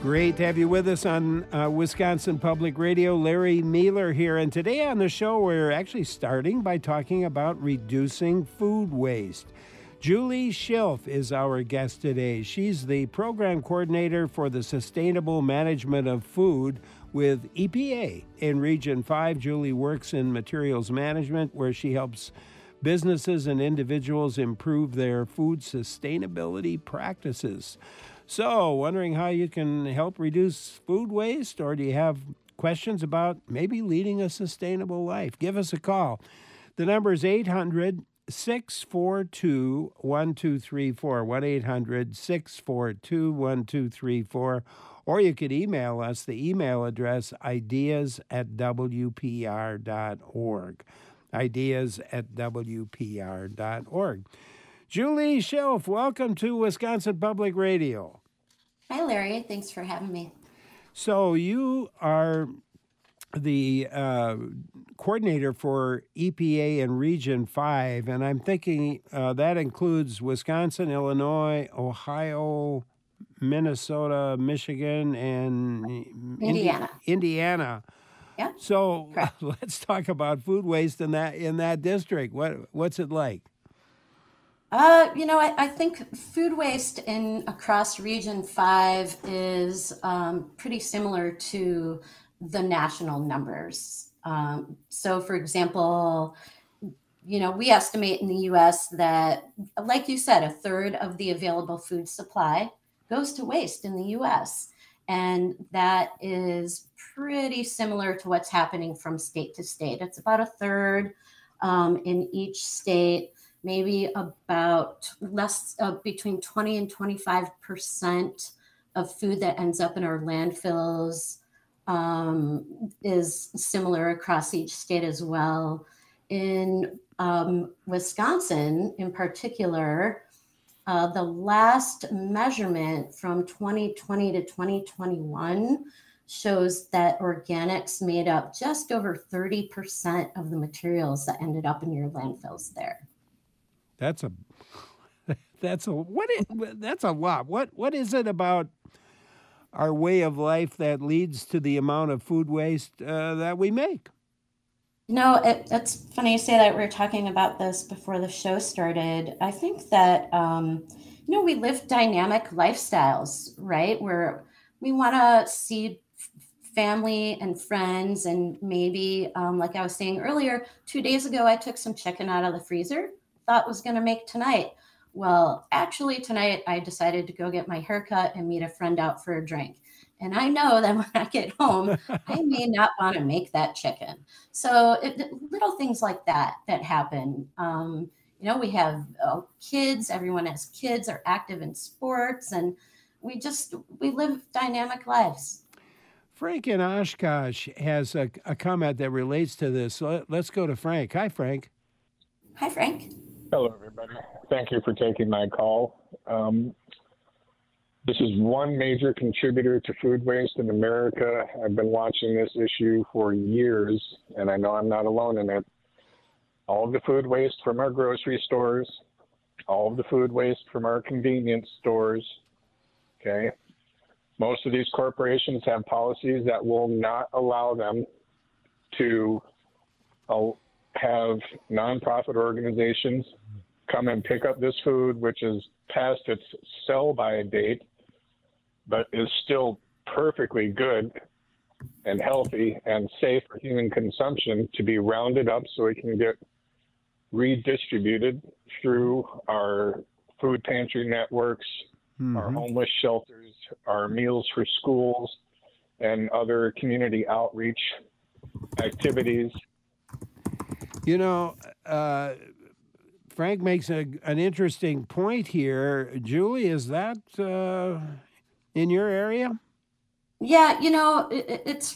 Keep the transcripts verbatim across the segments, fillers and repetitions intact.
Great to have you with us on uh, Wisconsin Public Radio. Larry Mueller here. And today on the show, we're actually starting by talking about reducing food waste. Julie Schilf is our guest today. She's the program coordinator for the Sustainable Management of Food with E P A in Region five. Julie works in materials management, where she helps businesses and individuals improve their food sustainability practices. So, wondering how you can help reduce food waste, or do you have questions about maybe leading a sustainable life? Give us a call. The number is eight hundred, six four two, one two three four, one eight hundred, six four two, one two three four, or you could email us. The email address, ideas at w p r dot org. ideas at w p r dot org. Julie Schilf, welcome to Wisconsin Public Radio. Hi, Larry. Thanks for having me. So you are the uh, coordinator for E P A in Region five, and I'm thinking uh, that includes Wisconsin, Illinois, Ohio, Minnesota, Michigan, and Indiana. Indi- Indiana. Yeah. So Correct. let's talk about food waste in that in that district. What what's it like? Uh, you know, I, I think food waste in across Region five is um, pretty similar to the national numbers. Um, so, for example, you know, we estimate in the U S that, like you said, a third of the available food supply goes to waste in the U S. And that is pretty similar to what's happening from state to state. It's about a third um, in each state. Maybe about less uh, between twenty and twenty-five percent of food that ends up in our landfills um, is similar across each state as well. In um, Wisconsin, in particular, uh, the last measurement from twenty twenty to twenty twenty-one shows that organics made up just over thirty percent of the materials that ended up in your landfills there. That's a that's a what is, that's a lot. What what is it about our way of life that leads to the amount of food waste uh, that we make? You know, it, it's funny you say that. We were talking about this before the show started. I think that um, you know, we live dynamic lifestyles, right? Where we want to see family and friends, and maybe um, like I was saying earlier, two days ago I took some chicken out of the freezer. Thought was going to make tonight. Well, actually tonight I decided to go get my haircut and meet a friend out for a drink. And I know that when I get home, I may not want to make that chicken. So it, little things like that that happen. Um, you know, we have uh, kids, everyone has kids, are active in sports, and we just, we live dynamic lives. Frank in Oshkosh has a, a comment that relates to this. So let's go to Frank. Hi, Frank. Hi, Frank. Hello, everybody. Thank you for taking my call. Um, this is one major contributor to food waste in America. I've been watching this issue for years, and I know I'm not alone in it. All of the food waste from our grocery stores, all of the food waste from our convenience stores, okay? Most of these corporations have policies that will not allow them to uh, have nonprofit organizations come and pick up this food, which is past its sell-by date, but is still perfectly good and healthy and safe for human consumption, to be rounded up so it can get redistributed through our food pantry networks, mm-hmm. our homeless shelters, our meals for schools, and other community outreach activities. You know, uh, Frank makes a, an interesting point here. Julie, is that uh, in your area? Yeah, you know, it, it's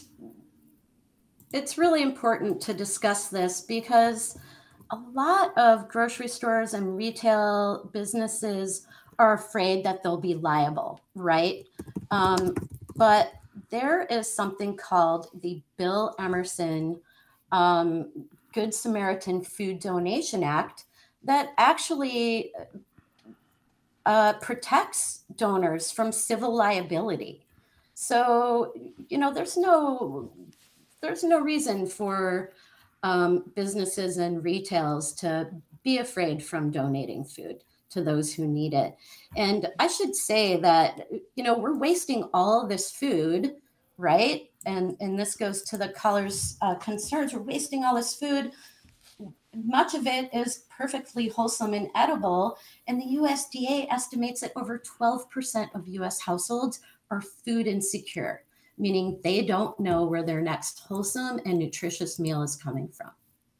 it's really important to discuss this, because a lot of grocery stores and retail businesses are afraid that they'll be liable, right? Um, but there is something called the Bill Emerson um, Good Samaritan Food Donation Act that actually uh, protects donors from civil liability. So, you know, there's no there's no reason for um, businesses and retails to be afraid from donating food to those who need it. And I should say that, you know, we're wasting all of this food, right? And and this goes to the caller's uh, concerns. We're wasting all this food. Much of it is perfectly wholesome and edible. And the U S D A estimates that over twelve percent of U S households are food insecure, meaning they don't know where their next wholesome and nutritious meal is coming from.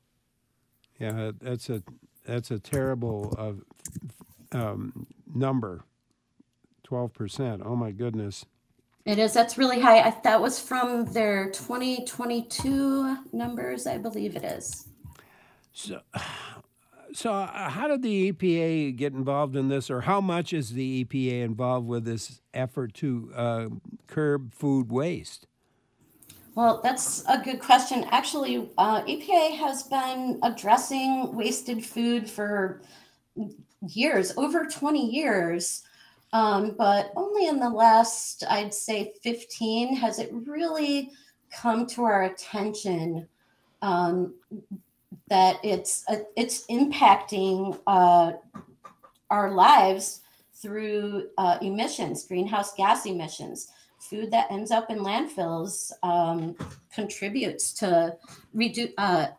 Yeah, that's a that's a terrible uh, um, number, twelve percent. Oh my goodness. It is. That's really high. I, that was from their twenty twenty-two numbers, I believe it is. So, so uh, how did the E P A get involved in this, or how much is the E P A involved with this effort to uh, curb food waste? Well, that's a good question. Actually, uh, E P A has been addressing wasted food for years, over twenty years. Um, but only in the last, I'd say, fifteen has it really come to our attention um, that it's uh, it's impacting uh, our lives through uh, emissions, greenhouse gas emissions. Food that ends up in landfills um, contributes to reduce. Uh,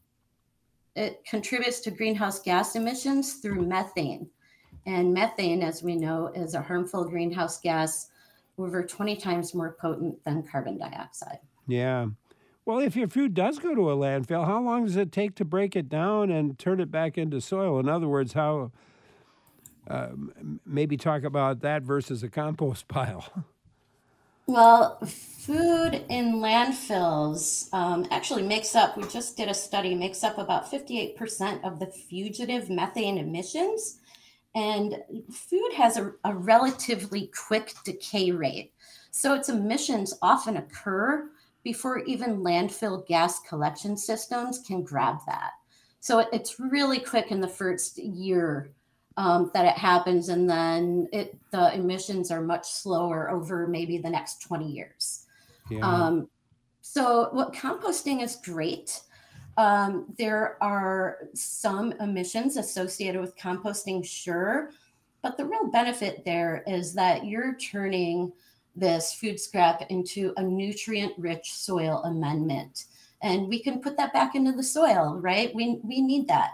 it contributes to greenhouse gas emissions through methane. And methane, as we know, is a harmful greenhouse gas over twenty times more potent than carbon dioxide. Yeah. Well, if your food does go to a landfill, how long does it take to break it down and turn it back into soil? In other words, how uh, maybe talk about that versus a compost pile. Well, food in landfills um, actually makes up, we just did a study, makes up about fifty-eight percent of the fugitive methane emissions. And food has a, a relatively quick decay rate. So its emissions often occur before even landfill gas collection systems can grab that. So it, it's really quick in the first year um, that it happens. And then it, the emissions are much slower over maybe the next twenty years. Yeah. Um, so what composting is great. Um, there are some emissions associated with composting, sure, but the real benefit there is that you're turning this food scrap into a nutrient-rich soil amendment, and we can put that back into the soil, right? We we need that.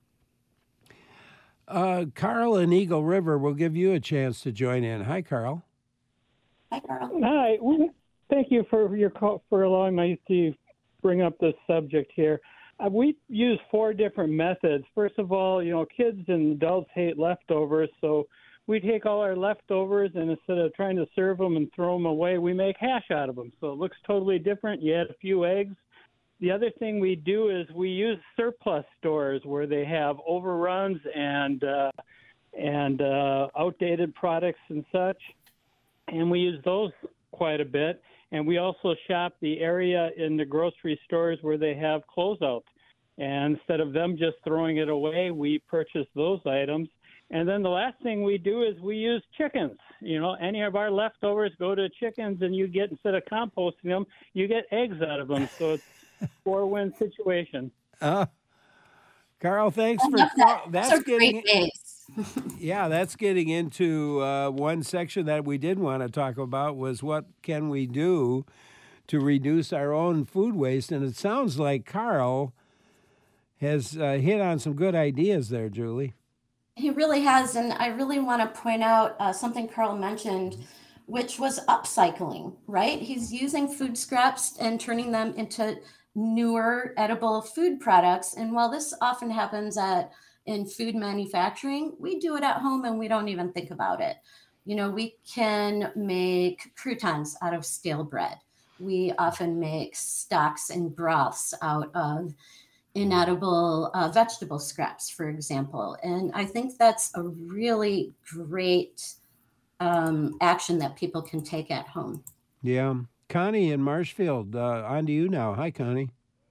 Uh, Carl in Eagle River will give you a chance to join in. Hi, Carl. Hi, Carl. Hi. Thank you for your call, for allowing me to bring up this subject here. Uh, we use four different methods. First of all, you know, kids and adults hate leftovers, so we take all our leftovers and instead of trying to serve them and throw them away, we make hash out of them. So it looks totally different. You add a few eggs. The other thing we do is we use surplus stores where they have overruns and uh, and uh, outdated products and such, and we use those quite a bit. And we also shop the area in the grocery stores where they have closeouts. And instead of them just throwing it away, we purchase those items. And then the last thing we do is we use chickens. You know, any of our leftovers go to chickens, and you get, instead of composting them, you get eggs out of them. So it's a four-win situation. Uh, Carl, thanks I for love that. that's Those are getting great days. yeah, that's getting into uh, one section that we did want to talk about was what can we do to reduce our own food waste, and it sounds like Carl has uh, hit on some good ideas there, Julie. He really has, and I really want to point out uh, something Carl mentioned, which was upcycling, right? He's using food scraps and turning them into newer edible food products. And while this often happens at in food manufacturing, we do it at home and we don't even think about it. You know, we can make croutons out of stale bread. We often make stocks and broths out of inedible uh, vegetable scraps, for example. And I think that's a really great um, action that people can take at home. Yeah. Connie in Marshfield, uh, on to you now. Hi, Connie.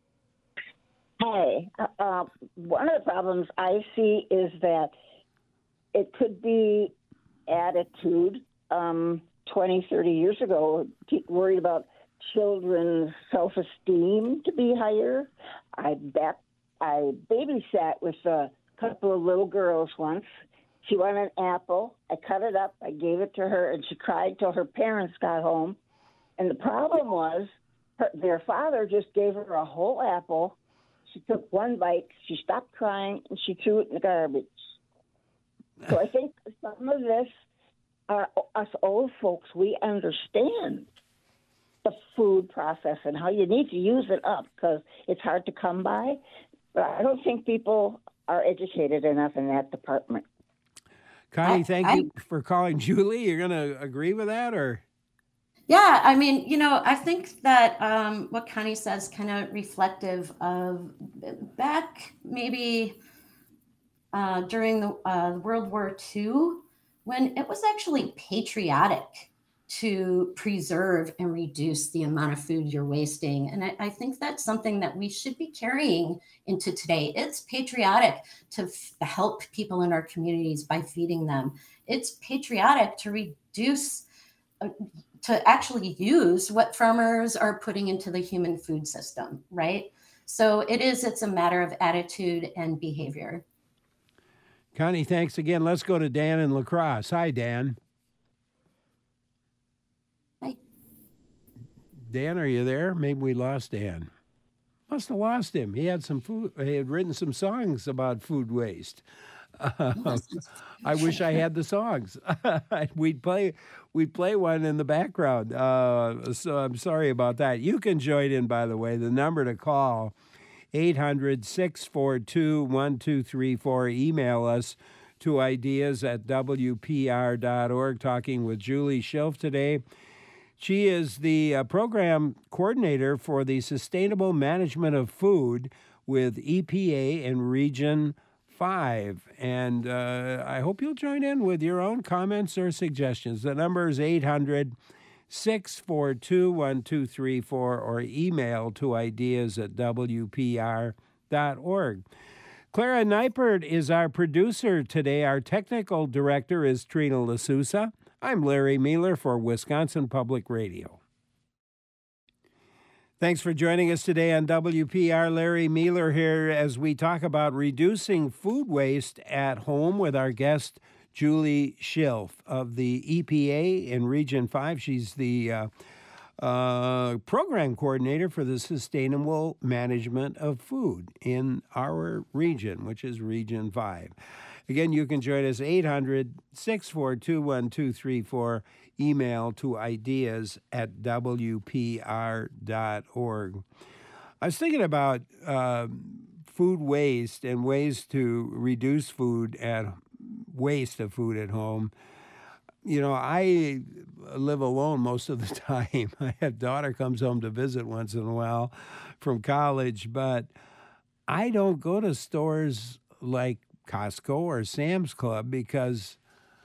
Hi. Uh, one of the problems I see is that it could be attitude um, twenty, thirty years ago, people worried about children's self-esteem to be higher. I bet I babysat with a couple of little girls once. She wanted an apple. I cut it up. I gave it to her, and she cried till her parents got home. And the problem was her, their father just gave her a whole apple. She took one bite. She stopped crying, and she threw it in the garbage. So I think some of this, uh, us old folks, we understand the food process and how you need to use it up because it's hard to come by. But I don't think people are educated enough in that department. Connie, I- thank I- you for calling Julie. You're going to agree with that, or? Yeah, I mean, you know, I think that um, what Connie says kind of reflective of back maybe uh, during the uh, World War Two, when it was actually patriotic to preserve and reduce the amount of food you're wasting. And I, I think that's something that we should be carrying into today. It's patriotic to f- help people in our communities by feeding them. It's patriotic to reduce uh, to actually use what farmers are putting into the human food system, right? So it is, it's a matter of attitude and behavior. Connie, thanks again. Let's go to Dan in La Crosse. Hi, Dan. Hi. Dan, are you there? Maybe we lost Dan. Must have lost him. He had some food. He had written some songs about food waste. Uh, I wish I had the songs. we'd play, we'd play one in the background. Uh, so I'm sorry about that. You can join in, by the way. The number to call, eight hundred, six four two, one two three four. Email us to ideas at W P R dot org. Talking with Julie Schilf today. She is the uh, program coordinator for the Sustainable Management of Food with E P A in Region five. And uh, I hope you'll join in with your own comments or suggestions. The number is eight hundred, six four two, one two three four or email to ideas at W P R dot org. Clara Neipert is our producer today. Our technical director is Trina LaSousa. I'm Larry Mealer for Wisconsin Public Radio. Thanks for joining us today on W P R. Larry Mealer here as we talk about reducing food waste at home with our guest, Julie Schilf of the E P A in Region five. She's the uh, uh, program coordinator for the Sustainable Management of Food in our region, which is Region five. Again, you can join us eight hundred, six four two, one two three four. Email to ideas at W P R dot org. I was thinking about uh, food waste and ways to reduce food at waste of food at home. You know, I live alone most of the time. I have a daughter comes home to visit once in a while from college, but I don't go to stores like Costco or Sam's Club because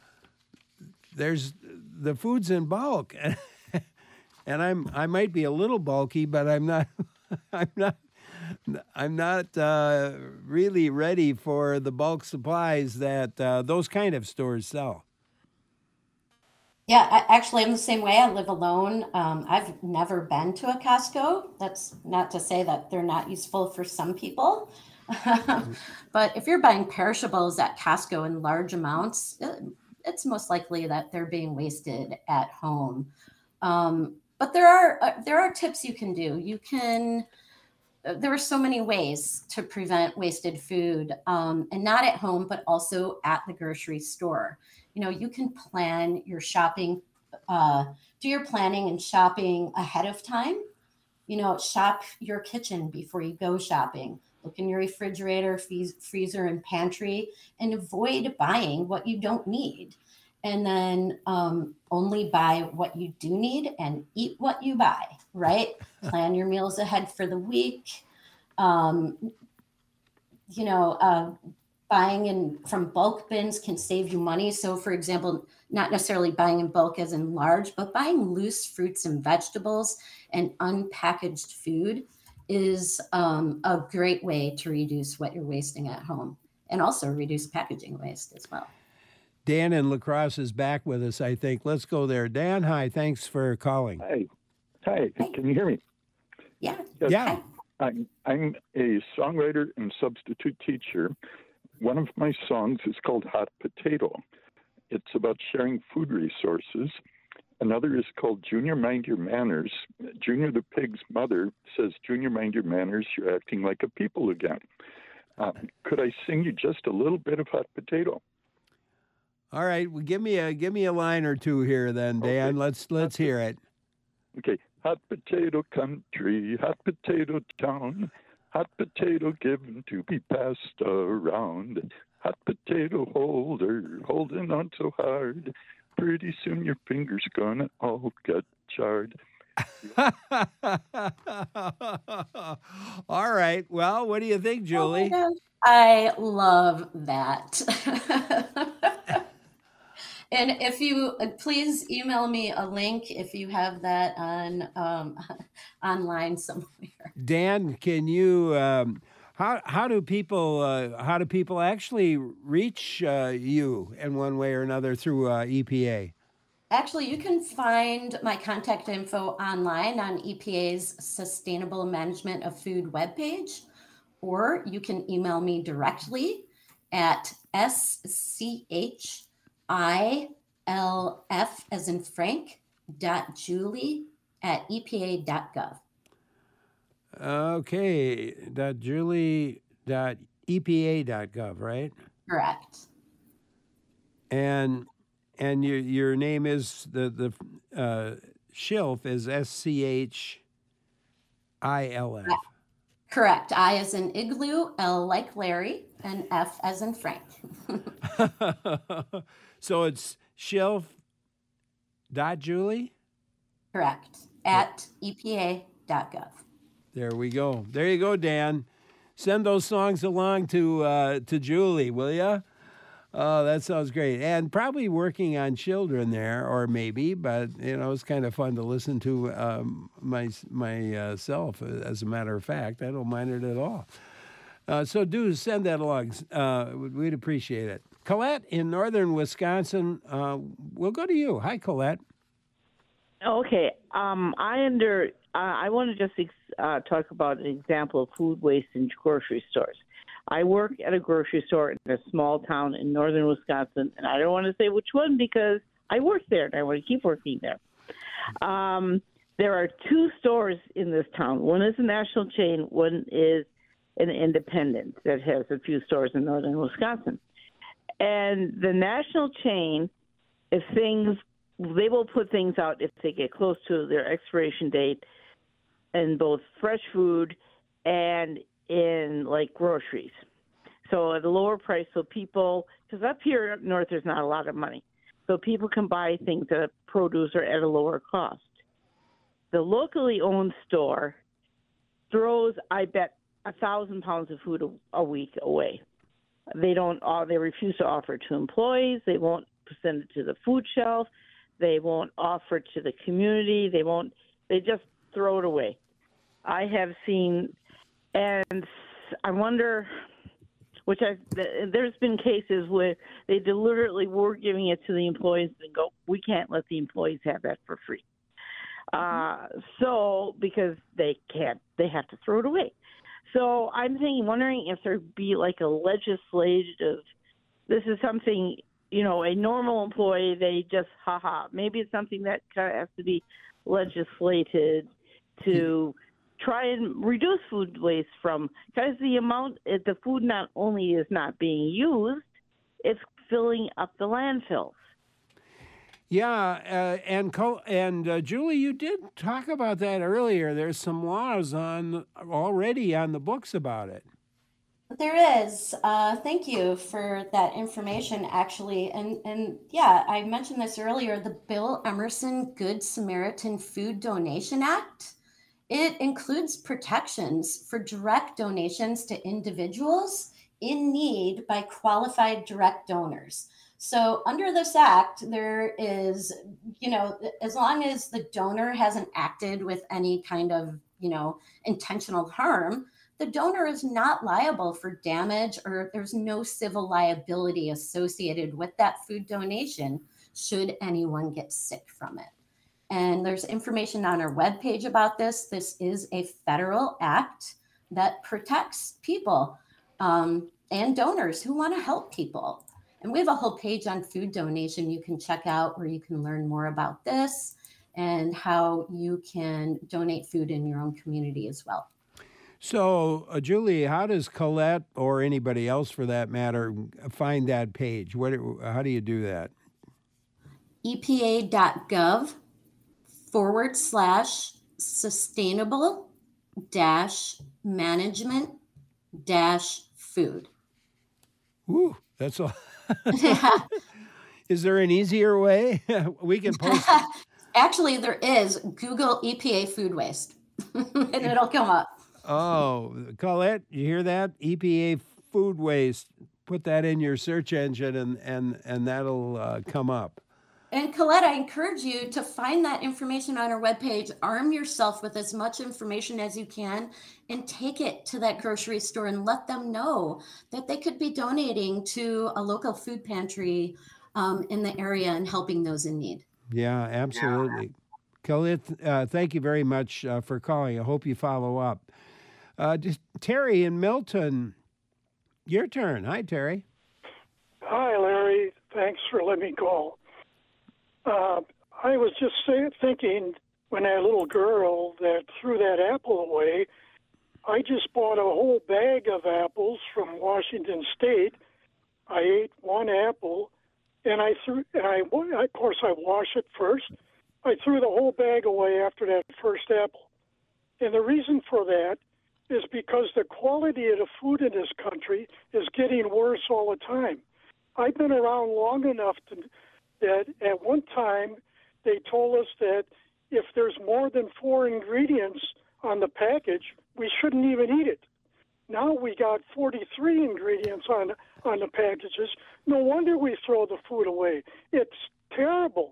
there's the food's in bulk, and I'm I might be a little bulky, but I'm not I'm not I'm not uh, really ready for the bulk supplies that uh, those kind of stores sell. Yeah, I, actually, I'm the same way. I live alone. Um, I've never been to a Costco. That's not to say that they're not useful for some people. But if you're buying perishables at Costco in large amounts, it, it's most likely that they're being wasted at home. Um, but there are uh, there are tips you can do. You can. Uh, there are so many ways to prevent wasted food, um, and not at home, but also at the grocery store. You know, you can plan your shopping, uh, do your planning and shopping ahead of time. You know, shop your kitchen before you go shopping. Look in your refrigerator, freezer, and pantry, and avoid buying what you don't need. And then um, only buy what you do need and eat what you buy, right? Plan your meals ahead for the week. Um, you know, uh, buying in from bulk bins can save you money. So, for example, not necessarily buying in bulk as in large, but buying loose fruits and vegetables and unpackaged food is um, a great way to reduce what you're wasting at home and also reduce packaging waste as well. Dan in La Crosse is back with us, I think. Let's go there. Dan, hi. Thanks for calling. Hi. Hi. Can you hear me? Yeah. Yes. Yeah. I'm, I'm a songwriter and substitute teacher. One of my songs is called Hot Potato. It's about sharing food resources. Another is called Junior Mind Your Manners. Junior the pig's mother says, Junior, mind your manners. You're acting like a people again. Uh, could I sing you just a little bit of Hot Potato? All right. Well, give me a give me a line or two here, then, Dan. Okay. Let's let's Hot hear it. Okay. Hot potato country, hot potato town, hot potato given to be passed around. Hot potato holder, holding on so hard. Pretty soon your fingers gonna all get charred. All right. Well, what do you think, Julie? Oh my gosh. I love that. And if you uh, please email me a link if you have that on um, online somewhere. Dan, can you? Um, how how do people uh, how do people actually reach uh, you in one way or another through uh, E P A? Actually, you can find my contact info online on E P A's Sustainable Management of Food webpage, or you can email me directly at S C H I L F as in Frank dot Julie at E P A dot gov. Okay, dot Julie dot E P A dot gov, right? Correct. And and your your name is the the uh, Schilf is S C H I L F. Correct. I as in igloo, L like Larry, and F as in Frank. So it's Schilf dot Julie? Correct. At E P A dot gov. There we go. There you go, Dan. Send those songs along to uh, to Julie, will you? Oh, that sounds great. And probably working on children there, or maybe, but you know, it's kind of fun to listen to um, my myself. As a matter of fact, I don't mind it at all. Uh, so do send that along. Uh, we'd appreciate it. Colette in northern Wisconsin, uh, we'll go to you. Hi, Colette. Okay. Um, I under. Uh, I want to just uh, talk about an example of food waste in grocery stores. I work at a grocery store in a small town in northern Wisconsin, and I don't want to say which one because I work there and I want to keep working there. Um, there are two stores in this town. One is a national chain. One is an independent that has a few stores in northern Wisconsin. And the national chain, if things, they will put things out if they get close to their expiration date in both fresh food and in like groceries. So at a lower price, so people, because up here up north there's not a lot of money. So people can buy things at a produce or at a lower cost. The locally owned store throws, I bet, a thousand pounds of food a, a week away. They don't. Uh, they refuse to offer to employees. They won't send it to the food shelf. They won't offer it to the community. They won't. They just throw it away. I have seen, and I wonder, which I there's been cases where they deliberately were giving it to the employees and go, we can't let the employees have that for free. Uh, so because they can't, they have to throw it away. So I'm thinking, wondering if there'd be like a legislative, this is something, you know, a normal employee, they just, haha, maybe it's something that kind of has to be legislated to try and reduce food waste from, because the amount, the food not only is not being used, it's filling up the landfills. Yeah, uh, and Col- and uh, Julie, you did talk about that earlier. There's some laws on already on the books about it. There is. Uh, thank you for that information, actually. And and yeah, I mentioned this earlier. The Bill Emerson Good Samaritan Food Donation Act. It includes protections for direct donations to individuals in need by qualified direct donors. So under this act, there is, you know, as long as the donor hasn't acted with any kind of, you know, intentional harm, the donor is not liable for damage, or there's no civil liability associated with that food donation should anyone get sick from it. And there's information on our webpage about this. This is a federal act that protects people um, and donors who want to help people. And we have a whole page on food donation you can check out where you can learn more about this and how you can donate food in your own community as well. So, uh, Julie, how does Colette, or anybody else for that matter, find that page? What? How do you do that? E P A dot gov forward slash sustainable dash management dash food. Ooh, that's all. Yeah. Is there an easier way? We can post. Actually, there is. Google E P A food waste, and it'll come up. Oh, Colette, you hear that? E P A food waste. Put that in your search engine, and and and that'll uh, come up. And Colette, I encourage you to find that information on our webpage. Arm yourself with as much information as you can and take it to that grocery store and let them know that they could be donating to a local food pantry um, in the area and helping those in need. Yeah, absolutely. Colette, uh, thank you very much uh, for calling. I hope you follow up. Uh, just, Terry in Milton, your turn. Hi, Terry. Hi, Larry. Thanks for letting me call. Uh, I was just say, thinking when that little girl that threw that apple away, I just bought a whole bag of apples from Washington State. I ate one apple, and I threw. And I, of course, I wash it first. I threw the whole bag away after that first apple, and the reason for that is because the quality of the food in this country is getting worse all the time. I've been around long enough to. That at one time they told us that if there's more than four ingredients on the package, we shouldn't even eat it. Now we got forty-three ingredients on on the packages. No wonder we throw the food away. It's terrible.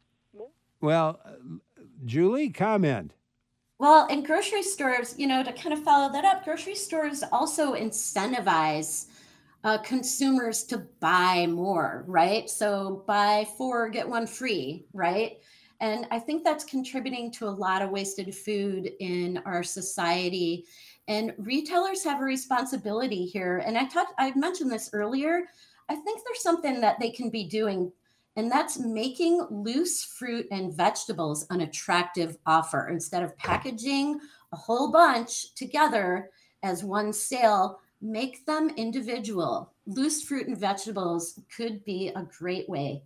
Well, uh, Julie, comment. Well, in grocery stores, you know, to kind of follow that up, grocery stores also incentivize Uh, consumers to buy more, right? So buy four, get one free, right? And I think that's contributing to a lot of wasted food in our society. And retailers have a responsibility here. And I talked, I mentioned this earlier. I think there's something that they can be doing, and that's making loose fruit and vegetables an attractive offer. Instead of packaging a whole bunch together as one sale, make them individual. Loose fruit and vegetables could be a great way.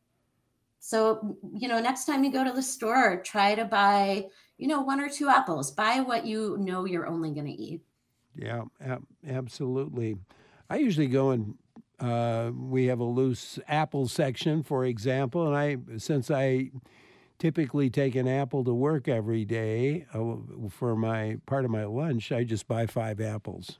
So, you know, next time you go to the store, try to buy, you know, one or two apples. Buy what you know you're only going to eat. Yeah, ab- absolutely. I usually go and uh, we have a loose apple section, for example, and I, since I typically take an apple to work every day uh, for my part of my lunch, I just buy five apples.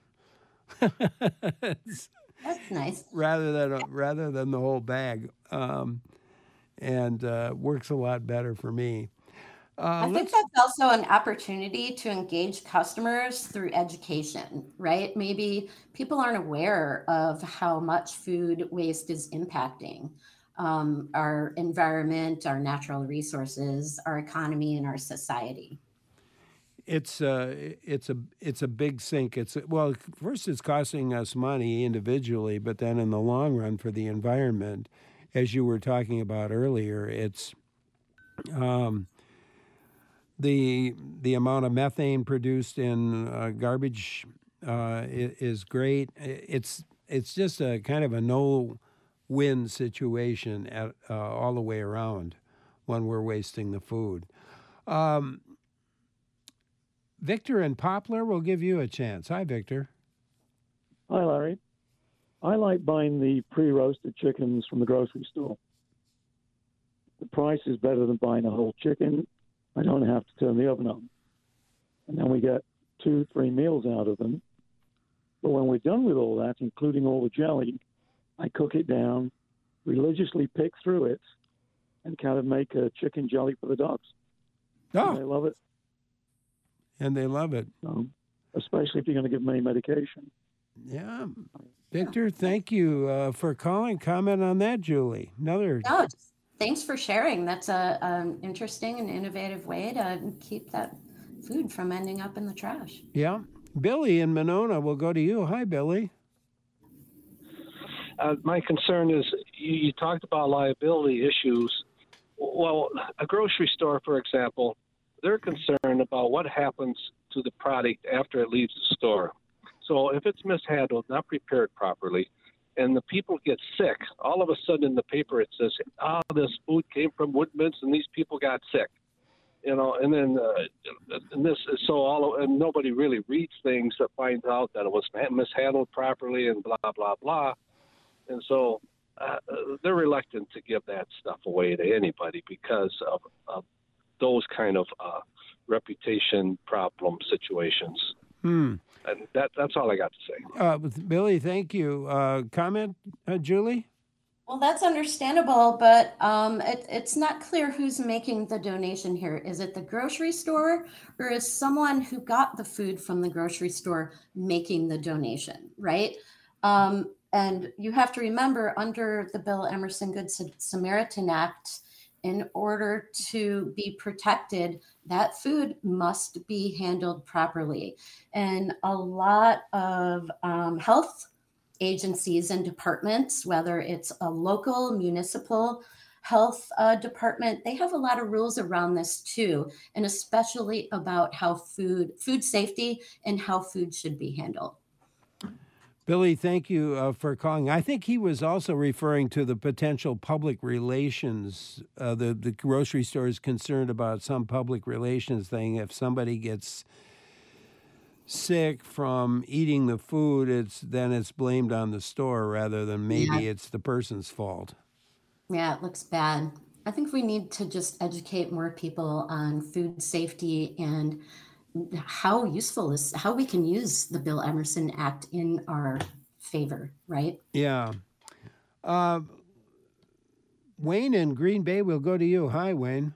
That's nice. Rather than rather than the whole bag, um, and uh, works a lot better for me. Uh, I think that's also an opportunity to engage customers through education, right? Maybe people aren't aware of how much food waste is impacting um, our environment, our natural resources, our economy, and our society. It's uh, it's a it's a big sink. It's a, well, first it's costing us money individually, but then in the long run for the environment, as you were talking about earlier, it's um, the the amount of methane produced in uh, garbage uh, is great. It's it's just a kind of a no-win situation at, uh, all the way around when we're wasting the food. Um, Victor and Poplar will give you a chance. Hi, Victor. Hi, Larry. I like buying the pre-roasted chickens from the grocery store. The price is better than buying a whole chicken. I don't have to turn the oven on. And then we get two, three meals out of them. But when we're done with all that, including all the jelly, I cook it down, religiously pick through it, and kind of make a chicken jelly for the dogs. Oh. And they love it. And they love it. So, especially if you're going to give them any medication. Yeah. Victor, thank you uh, for calling. Comment on that, Julie. Another. No, just thanks for sharing. That's a an interesting and innovative way to keep that food from ending up in the trash. Yeah. Billy in Monona, we'll go to you. Hi, Billy. Uh, my concern is you, you talked about liability issues. Well, a grocery store, for example, they're concerned about what happens to the product after it leaves the store. So if it's mishandled, not prepared properly, and the people get sick, all of a sudden in the paper it says, "Ah, oh, this food came from Woodman's and these people got sick," you know. And then uh, and this is so all of, and nobody really reads things that finds out that it was mishandled properly and blah blah blah, and so uh, they're reluctant to give that stuff away to anybody because of, of those kind of uh, reputation problem situations. Hmm. And that, that's all I got to say. Uh, Billy, thank you. Uh, comment, uh, Julie? Well, that's understandable, but um, it, it's not clear who's making the donation here. Is it the grocery store, or is someone who got the food from the grocery store making the donation, right? Um, and you have to remember, under the Bill Emerson Good Samaritan Act, in order to be protected, that food must be handled properly. And a lot of um, health agencies and departments, whether it's a local, municipal health uh, department, they have a lot of rules around this too, and especially about how food, food safety and how food should be handled. Billy, thank you uh, for calling. I think he was also referring to the potential public relations. Uh, the, the grocery store is concerned about some public relations thing. If somebody gets sick from eating the food, it's then it's blamed on the store rather than maybe yeah. it's the person's fault. Yeah, it looks bad. I think we need to just educate more people on food safety and how useful is how we can use the Bill Emerson Act in our favor, right? Yeah. Uh, Wayne in Green Bay, we'll go to you. Hi, Wayne.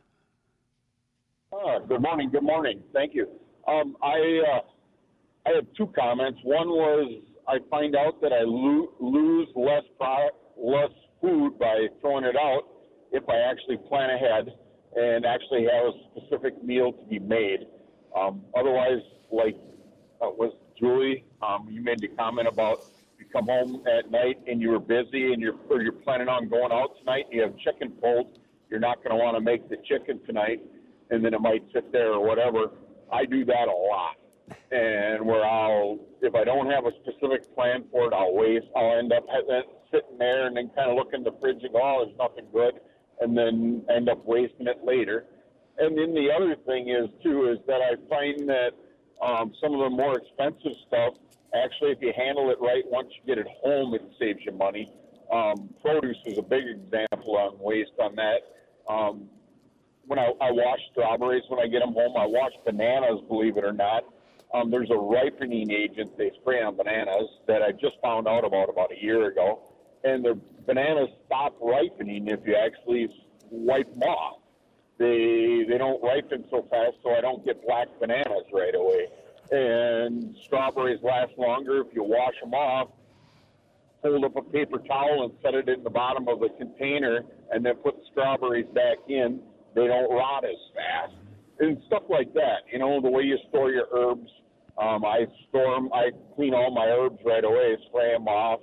Uh, good morning. Good morning. Thank you. Um, I uh, I have two comments. One was I find out that I lo- lose less product, less food by throwing it out if I actually plan ahead and actually have a specific meal to be made. Um, otherwise, like uh, was Julie, um, you made the comment about you come home at night and you were busy and you're or you're planning on going out tonight. And you have chicken pulled. You're not going to want to make the chicken tonight, and then it might sit there or whatever. I do that a lot, and where I'll if I don't have a specific plan for it, I'll waste. I'll end up sitting there and then kind of look in the fridge and go, "Oh, there's nothing good," and then end up wasting it later. And then the other thing is, too, is that I find that um, some of the more expensive stuff, actually, if you handle it right, once you get it home, it saves you money. Um, produce is a big example on waste on that. Um, when I, I wash strawberries, when I get them home, I wash bananas, believe it or not. Um, there's a ripening agent they spray on bananas that I just found out about about a year ago. And the bananas stop ripening if you actually wipe them off. They they don't ripen so fast, so I don't get black bananas right away. And strawberries last longer if you wash them off. Hold up a paper towel and set it in the bottom of the container, and then put the strawberries back in. They don't rot as fast, and stuff like that. You know, the way you store your herbs. Um, I store them. I clean all my herbs right away, spray them off,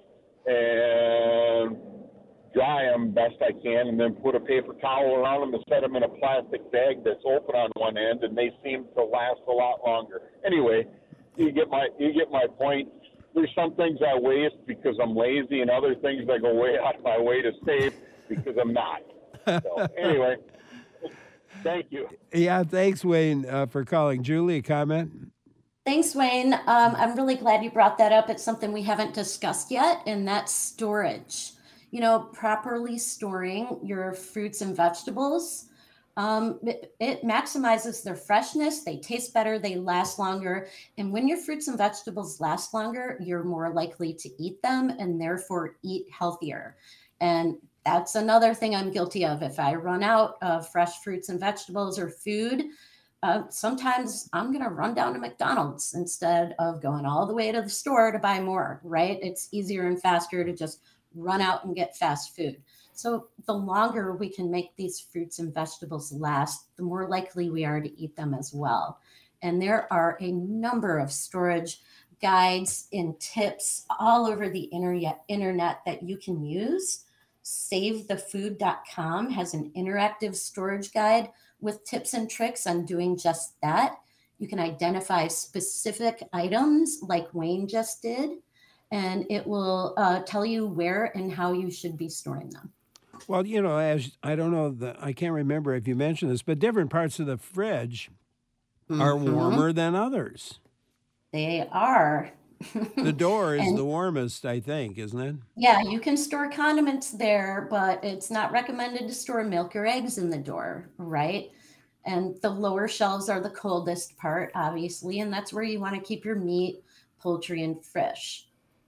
and dry them best I can, and then put a paper towel around them and set them in a plastic bag that's open on one end, and they seem to last a lot longer. Anyway, you get my you get my point. There's some things I waste because I'm lazy, and other things I go way out of my way to save because I'm not. So anyway, thank you. Yeah, thanks, Wayne, uh, for calling. Julie, a comment? Thanks, Wayne. Um, I'm really glad you brought that up. It's something we haven't discussed yet, and that's storage. You know, properly storing your fruits and vegetables, um, it, it maximizes their freshness. They taste better. They last longer. And when your fruits and vegetables last longer, you're more likely to eat them and therefore eat healthier. And that's another thing I'm guilty of. If I run out of fresh fruits and vegetables or food, uh, sometimes I'm going to run down to McDonald's instead of going all the way to the store to buy more, right? It's easier and faster to just run out and get fast food. So the longer we can make these fruits and vegetables last, the more likely we are to eat them as well. And there are a number of storage guides and tips all over the internet, internet that you can use. save the food dot com has an interactive storage guide with tips and tricks on doing just that. You can identify specific items like Wayne just did, and it will uh, tell you where and how you should be storing them. Well, you know, as I don't know, the, I can't remember if you mentioned this, but different parts of the fridge mm-hmm. are warmer than others. They are. The door is and, the warmest, I think, isn't it? Yeah, you can store condiments there, but it's not recommended to store milk or eggs in the door, right? And the lower shelves are the coldest part, obviously, and that's where you want to keep your meat, poultry, and fish.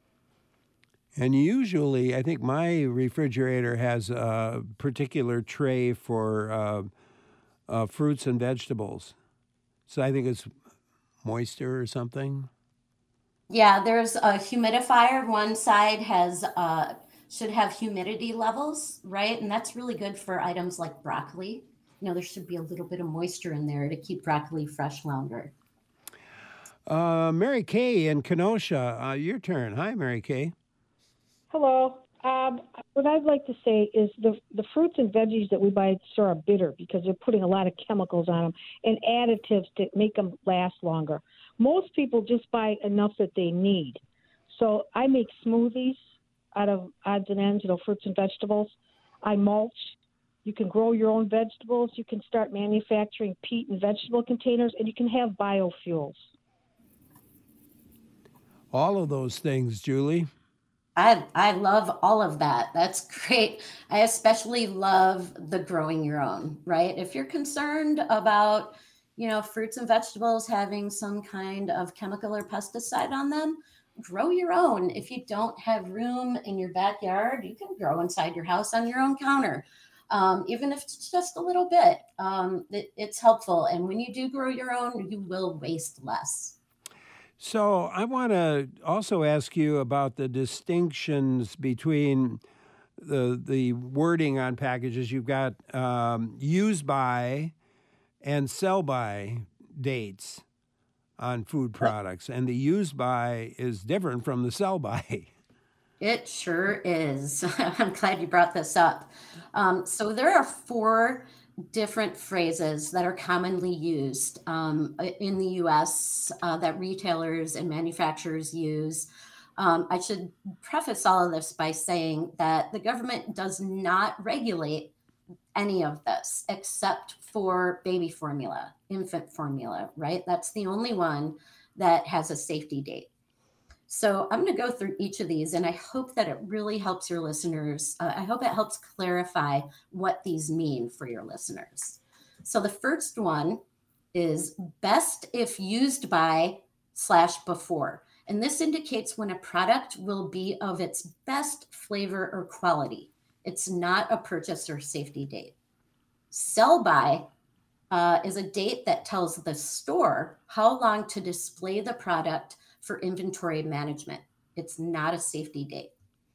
And usually, I think my refrigerator has a particular tray for uh, uh, fruits and vegetables. So I think it's moisture or something. Yeah, there's a humidifier. One side has uh, should have humidity levels, right? And that's really good for items like broccoli. You know, there should be a little bit of moisture in there to keep broccoli fresh longer. Uh, Mary Kay in Kenosha, uh, your turn. Hi, Mary Kay. Hello. Um, what I'd like to say is the the fruits and veggies that we buy at the store are bitter because they're putting a lot of chemicals on them and additives to make them last longer. Most people just buy enough that they need. So I make smoothies out of odds and ends, you know, fruits and vegetables. I mulch. You can grow your own vegetables. You can start manufacturing peat and vegetable containers, and you can have biofuels. All of those things, Julie. I I love all of that. That's great. I especially love the growing your own, right? If you're concerned about, you know, fruits and vegetables having some kind of chemical or pesticide on them, grow your own. If you don't have room in your backyard, you can grow inside your house on your own counter. Um, even if it's just a little bit, um, it, it's helpful. And when you do grow your own, you will waste less. So I want to also ask you about the distinctions between the the wording on packages. You've got um, use by and sell by dates on food products, and the use by is different from the sell by. It sure is. I'm glad you brought this up. Um, so there are four different phrases that are commonly used um, in the U S uh, that retailers and manufacturers use. Um, I should preface all of this by saying that the government does not regulate any of this except for baby formula, infant formula, right? That's the only one that has a safety date. So I'm going to go through each of these, and I hope that it really helps your listeners. Uh, I hope it helps clarify what these mean for your listeners. So the first one is best if used by slash before. And this indicates when a product will be of its best flavor or quality. It's not a purchase or safety date. Sell by uh, is a date that tells the store how long to display the product for inventory management. It's not a safety date.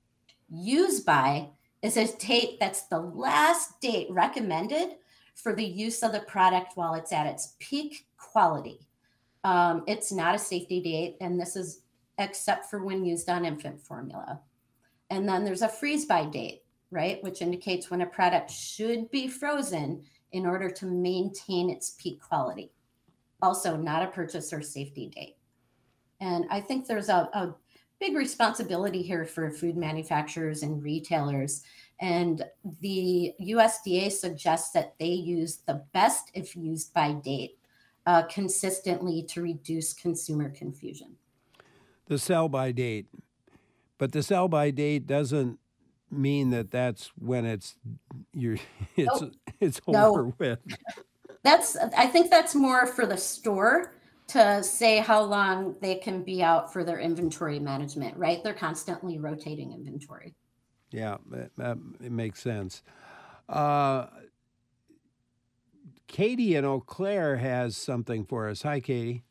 Use by is a date that's the last date recommended for the use of the product while it's at its peak quality. Um, it's not a safety date, and this is except for when used on infant formula. And then there's a freeze by date, right, which indicates when a product should be frozen in order to maintain its peak quality. Also not a purchase or safety date. And I think there's a, a big responsibility here for food manufacturers and retailers. And the U S D A suggests that they use the best if used by date uh, consistently to reduce consumer confusion. The sell by date. But the sell by date doesn't mean that that's when it's you're it's Nope. it's No. over with. That's I think that's more for the store to say how long they can be out for their inventory management, right? They're constantly rotating inventory. Yeah, that, that, it makes sense. Uh, Katie in Eau Claire has something for us. Hi, Katie.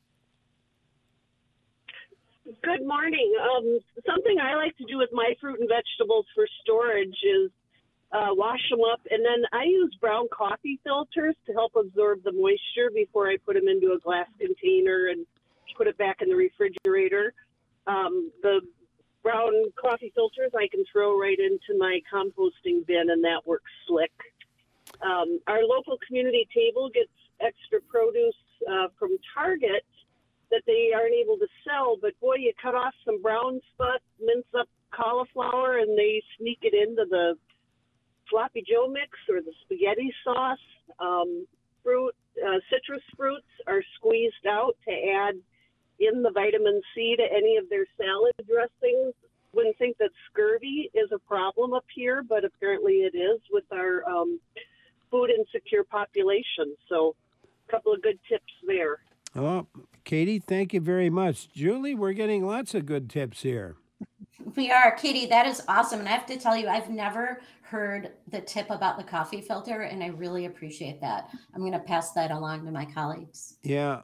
Good morning. Um, something I like to do with my fruit and vegetables for storage is uh, wash them up, and then I use brown coffee filters to help absorb the moisture before I put them into a glass container and put it back in the refrigerator. Um, the brown coffee filters I can throw right into my composting bin, and that works slick. Um, our local community table gets extra produce uh, from Target that they aren't able to sell, but boy, you cut off some brown spots, mince up cauliflower, and they sneak it into the sloppy Joe mix or the spaghetti sauce. Um, fruit, uh, citrus fruits are squeezed out to add in the vitamin C to any of their salad dressings. Wouldn't think that scurvy is a problem up here, but apparently it is with our um, food insecure population. So a couple of good tips there. Oh, Katie, thank you very much. Julie, we're getting lots of good tips here. We are. Katie, that is awesome. And I have to tell you, I've never heard the tip about the coffee filter, and I really appreciate that. I'm going to pass that along to my colleagues. Yeah.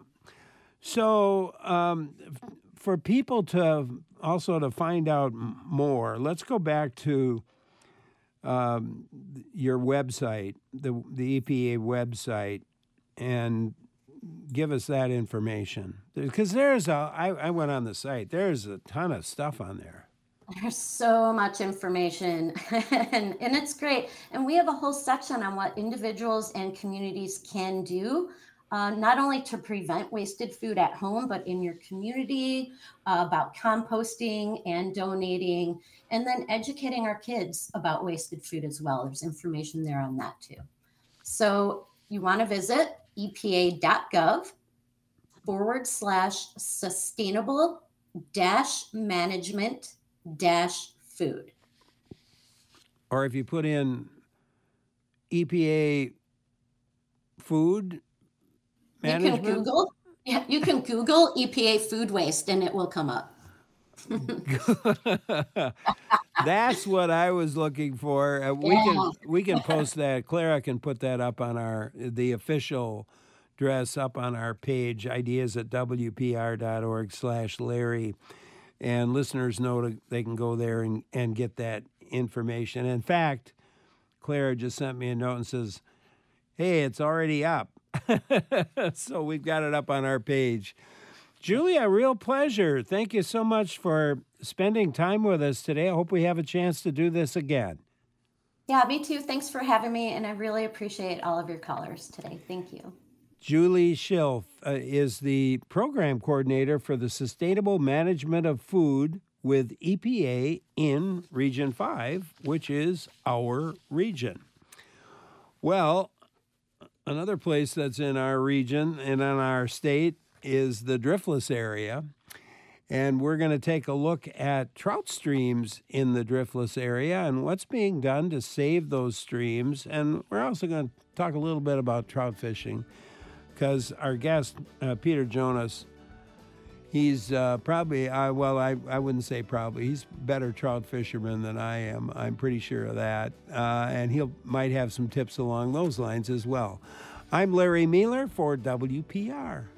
So um, for people to also to find out more, let's go back to um, your website, the, the E P A website, and give us that information. Because there's a, I, I went on the site, there's a ton of stuff on there. There's so much information, and, and it's great. And we have a whole section on what individuals and communities can do, uh, not only to prevent wasted food at home, but in your community, uh, about composting and donating, and then educating our kids about wasted food as well. There's information there on that too. So you want to visit epa.gov forward slash sustainable dash management dash food. Or if you put in E P A food management. You can Google, yeah, you can Google E P A food waste and it will come up. That's what I was looking for. Uh, we Yeah. can we can post that. Clara can put that up on our the official dress up on our page, ideas at W P R dot org slash Larry. And listeners know to, they can go there and, and get that information. In fact, Clara just sent me a note and says, hey, it's already up. So we've got it up on our page. Julia, real pleasure. Thank you so much for spending time with us today. I hope we have a chance to do this again. Yeah, me too. Thanks for having me. And I really appreciate all of your callers today. Thank you. Julie Schilf uh, is the program coordinator for the Sustainable Management of Food with E P A in Region five, which is our region. Well, another place that's in our region and in our state is the Driftless area. And we're going to take a look at trout streams in the Driftless area and what's being done to save those streams. And we're also going to talk a little bit about trout fishing, because our guest, uh, Peter Jonas, he's uh, probably, uh, well, I, I wouldn't say probably, he's a better trout fisherman than I am. I'm pretty sure of that. Uh, and he might have some tips along those lines as well. I'm Larry Mealer for W P R.